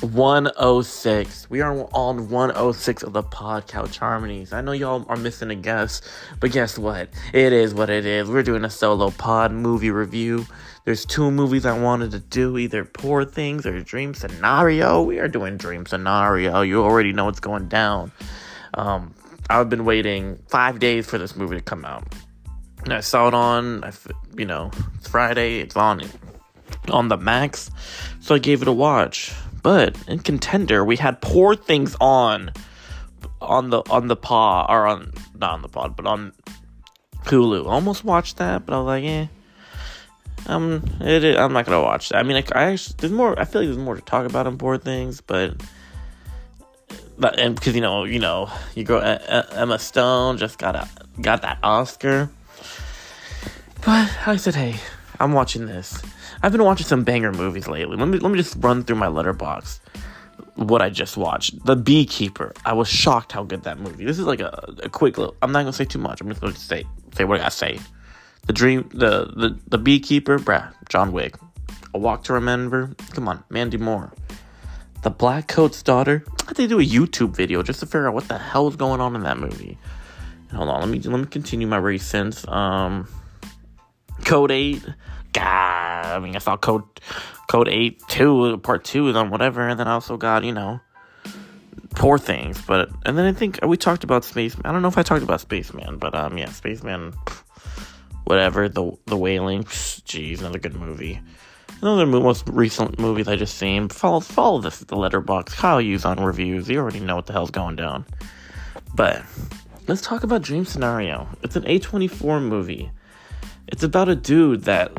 106. We are on 106 of the Pod Couch Harmonies. I know y'all are missing a guest, but guess what? It is what it is. We're doing a solo pod movie review. There's two movies I wanted to do, either Poor Things or Dream Scenario. We are doing Dream Scenario. You already know what's going down. I've been waiting 5 days for this movie to come out. And I saw it on, it's Friday. It's on the Max, so I gave it a watch. But in contender, we had Poor Things on the pod, or not on the pod, but on Hulu. Almost watched that, but I was like, I'm not gonna watch that. I mean, I feel like there's more to talk about in Poor Things, but because you go Emma Stone just got that Oscar. But I said, hey, I'm watching this. I've been watching some banger movies lately. Let me just run through my letterbox. What I just watched. The Beekeeper. I was shocked how good that movie. This is like a quick little. I'm not gonna say too much. I'm just gonna say what I gotta say. The Beekeeper. John Wick. A Walk to Remember. Come on, Mandy Moore. The Black Coat's Daughter. I had to do a YouTube video just to figure out what the hell is going on in that movie. Hold on. Let me continue my recents. Code 8. God, I saw Code 8 2, part 2, and then whatever, and then I also got, Poor Things, and then I think we talked about Spaceman. I don't know if I talked about Spaceman, but Spaceman, whatever, the Wailing, jeez, another good movie. Another most recent movie that I just seen. Follow this at the letterbox. Kyle Hughes on reviews. You already know what the hell's going down. But let's talk about Dream Scenario. It's an A24 movie. It's about a dude that.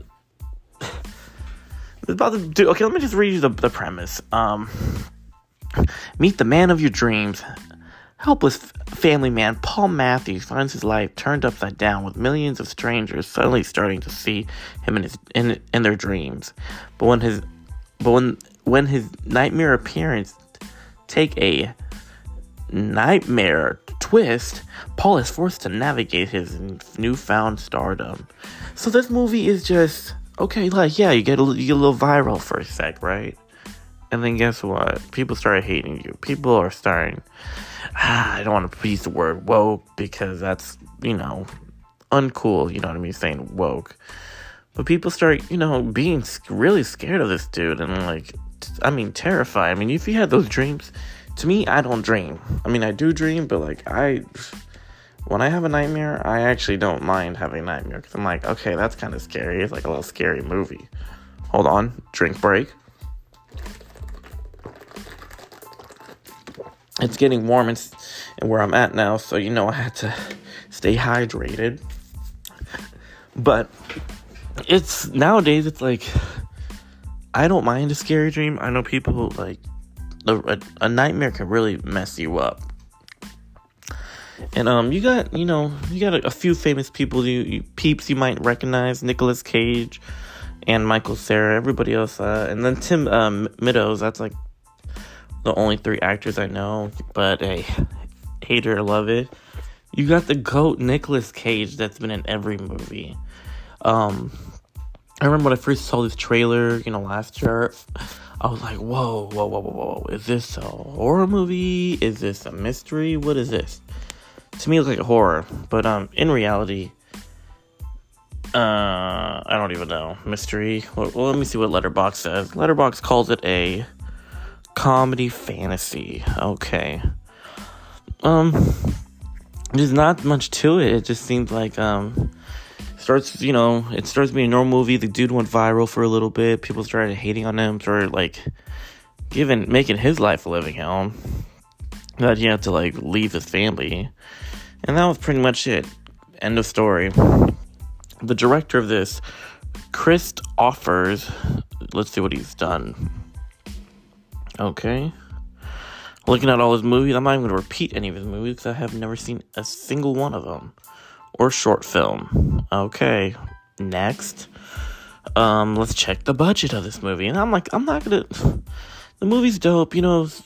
Okay, let me just read you the premise. Meet the man of your dreams. Helpless family man Paul Matthews finds his life turned upside down with millions of strangers suddenly starting to see him in their dreams. But when his nightmare appearance take a nightmare twist, Paul is forced to navigate his newfound stardom. So this movie is just okay. You get a little viral for a sec, right? And then guess what? People started hating you. People are starting. I don't want to use the word woke because that's uncool. You know what I mean? Saying woke, but people start being really scared of this dude and terrified. I mean, if you had those dreams. To me, I don't dream. I mean, I do dream, but when I have a nightmare, I actually don't mind having a nightmare. Because I'm like, okay, that's kind of scary. It's like a little scary movie. Hold on. Drink break. It's getting warm and where I'm at now, so I had to stay hydrated. But nowadays, it's like, I don't mind a scary dream. I know people, a nightmare can really mess you up. And you got a few famous people peeps you might recognize: Nicolas Cage and Michael Cera. Everybody else, and then Tim Meadows. That's like the only three actors I know. But hey, hate it or love it, you got the GOAT Nicolas Cage that's been in every movie. I remember when I first saw this trailer, last year. I was like, whoa. Is this a horror movie? Is this a mystery? What is this? To me, it looks like a horror. But in reality, I don't even know. Mystery? Well, let me see what Letterboxd says. Letterboxd calls it a comedy fantasy. Okay. There's not much to it. It just seems like, it starts being a normal movie. The dude went viral for a little bit. People started hating on him, started making his life a living hell. That he had to leave his family. And that was pretty much it. End of story. The director of this, Chris Offers, let's see what he's done. Okay. Looking at all his movies, I'm not even going to repeat any of his movies because I have never seen a single one of them. Or short film. Okay, next. Let's check the budget of this movie. And I'm not gonna. The movie's dope,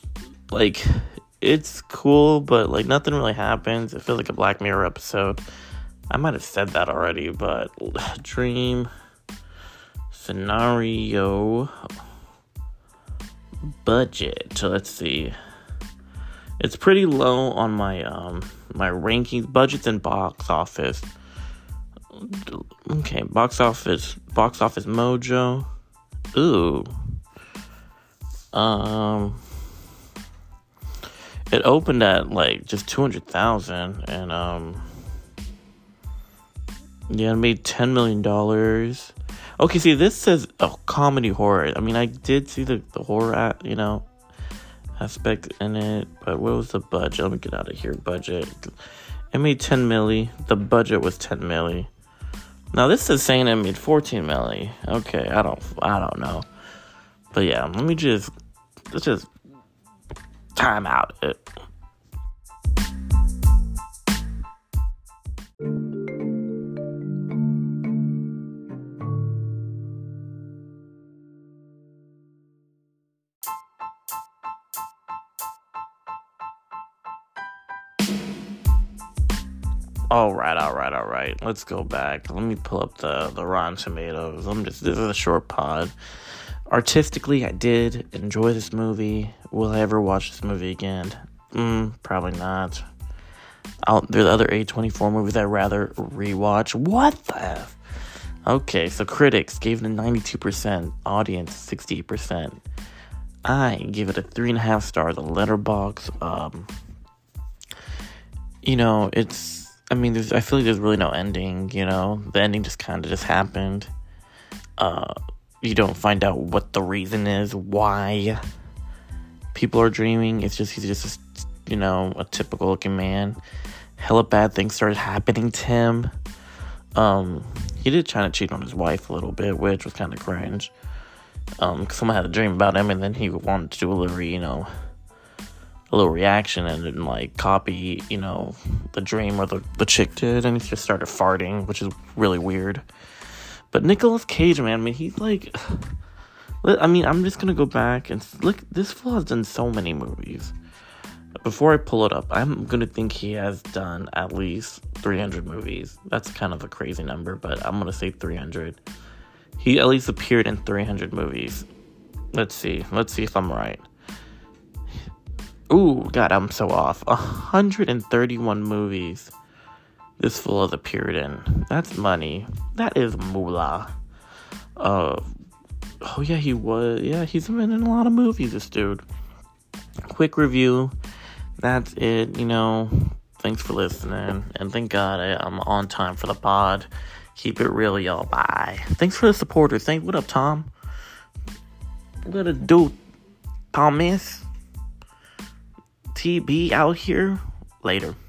it's cool, but nothing really happens. It feels like a Black Mirror episode. I might have said that already, but Dream Scenario budget. So let's see. It's pretty low on my my rankings, budgets, and box office. Okay, box office Mojo. Ooh. It opened at like just 200,000, and yeah, it made $10 million. Okay, see, this says comedy horror. I mean, I did see the horror, aspect in it, but what was the budget? Let me get out of here. Budget. It made 10 milli. The budget was 10 milli. Now this is saying it made 14 milli. Okay, I don't know. But yeah, let's just time out it. All right. Let's go back. Let me pull up the Rotten Tomatoes. This is a short pod. Artistically, I did enjoy this movie. Will I ever watch this movie again? Probably not. There's other A24 movies I'd rather rewatch. What the F? Okay, so critics gave it a 92%, audience 68%. I give it a 3.5 stars on Letterboxd. I feel like there's really no ending, The ending just kind of just happened. You don't find out what the reason is, why people are dreaming. It's just, he's just, a typical looking man. Hella bad things started happening to him. He did try to cheat on his wife a little bit, which was kind of cringe. Someone had a dream about him, and then he wanted to do a little reaction and then copy, the dream or the chick did, and he just started farting, which is really weird. But Nicolas Cage, man, he's I'm just gonna go back and look. This fool has done so many movies. Before I pull it up, I'm gonna think he has done at least 300 movies. That's kind of a crazy number, but I'm gonna say 300. He at least appeared in 300 movies. Let's see if I'm right. Ooh, God, I'm so off. 131 movies this fool has appeared in. That's money. That is moolah. Oh yeah, he was. Yeah, he's been in a lot of movies, this dude. Quick review. That's it, Thanks for listening. And thank God I'm on time for the pod. Keep it real, y'all. Bye. Thanks for the supporters. What up, Tom? What to do, Thomas? TB out here. Later.